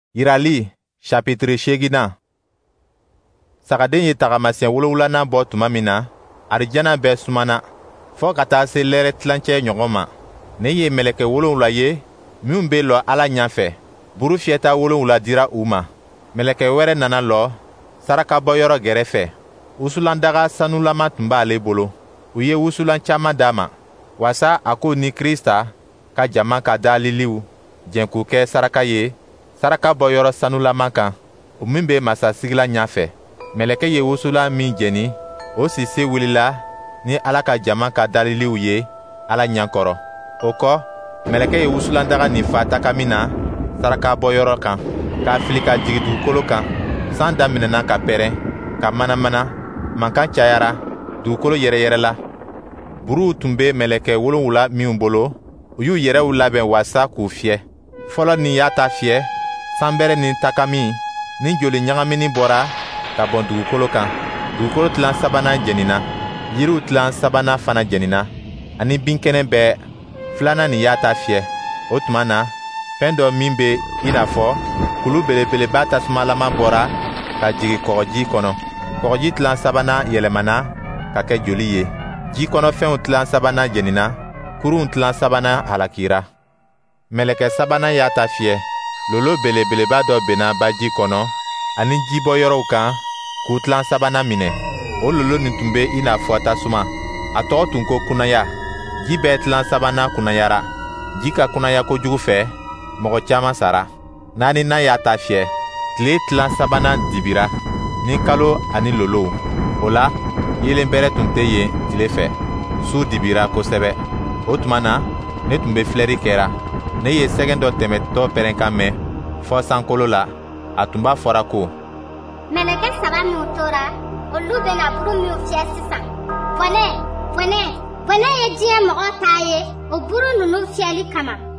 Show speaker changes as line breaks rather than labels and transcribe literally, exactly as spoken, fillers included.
Yirali chapitre seegina. Sagaden ye tagamasiyɛn wolonwulanan bɔ tuma min na, arijana bɛɛ sumana fɔ ka taa se lɛrɛ tilancɛ ɲɔgɔn ma. Ne ye mɛlɛkɛ wolonwula ye minnu bɛ lɔ Ala ɲafɛ. Buru fiyɛta wolonwula dira u ma. Mɛlɛkɛ wɛrɛ nana lɔ sarakabɔyɔrɔ gɛrɛfɛ. Wusulandaga sanulama tun b'ale bolo. U ye wusulan caaman d'a ma, wasa a ko ni Krista ka jama ka daliliw jɛn k'u kɛ saraka ye sarakabɔyɔrɔ sanulama kan, o min bɛ masasigila ɲafɛ. Mɛlɛkɛ ye wusulan min jɛni, o si se wulila ni Ala ka jama ka daliliw ye Ala ɲakɔrɔ. O kɔ, mɛlɛkɛ ye wusulandaga nin fa taka min na sarakabɔyɔrɔ kan, k'a fili ka jigi dugukolo kan. San daminɛna ka pɛrɛn, ka manamana, mankan cayara, dugukolo yɛrɛyɛrɛla. Buruw tun bɛ mɛlɛkɛ wolonwula minnu bolo, u y'u yɛrɛw labɛn wasa k'u fiyɛ. Fɔlɔ nin y'a ta fiyɛ, sanbɛrɛ nin takami ni joli ɲagamini bɔra ka bɔn dugukolo kan. Dugukolo tilan sabanan jɛnina, yiriw tilan sabanan fana jɛnina, ani binkɛnɛ bɛɛ. Filanan nin y'a ta fiyɛ. O tuma na, fɛn dɔ min bɛ i n'a fɔ kulu belebeleba tasumalama bɔra ka jigin kɔgɔji kɔnɔ. Kɔgɔji tilan sabanan yɛlɛmana ka kɛ joli ye. Ji kɔnɔfɛnw tilan sabanan jɛnina, kurun tilan sabanan halakira. Mɛlɛkɛ sabanan y'a ta fiyɛ. Lolo belebeleba dɔ benna baji kɔnɔ ani jibɔyɔrɔw kan k'u tilan sabanan minɛ. O lolo nin tun bɛ i n'a fɔ tasuma. A tɔgɔ tun ko kunnaya. Ji bɛɛ tilan sabanan kunnayara. Ji ka kunnaya kojugu fɛ, mɔgɔ caman sara. Naaninan y'a ta fiyɛ. Tile tilan sabanan dibira ni kalo ani lolow. O la, yelen bɛrɛ tun tɛ yen tile fɛ. Su dibira kosɛbɛ. O tuma na, ne tun bɛ filɛri kɛra. Ne ye sɛgɛn dɔ tɛmɛtɔ pɛrɛnkan mɛn fɔ sankolo la. A tun b'a fɔra ko,
mɛlɛkɛ saba minnu tora, olu bɛna buru minnu fiyɛ sisan. Bɔnɛ, bɔnɛ, bɔnɛ ye diɲɛ mɔgɔ ta ye o buru ninnu fiyɛli kama.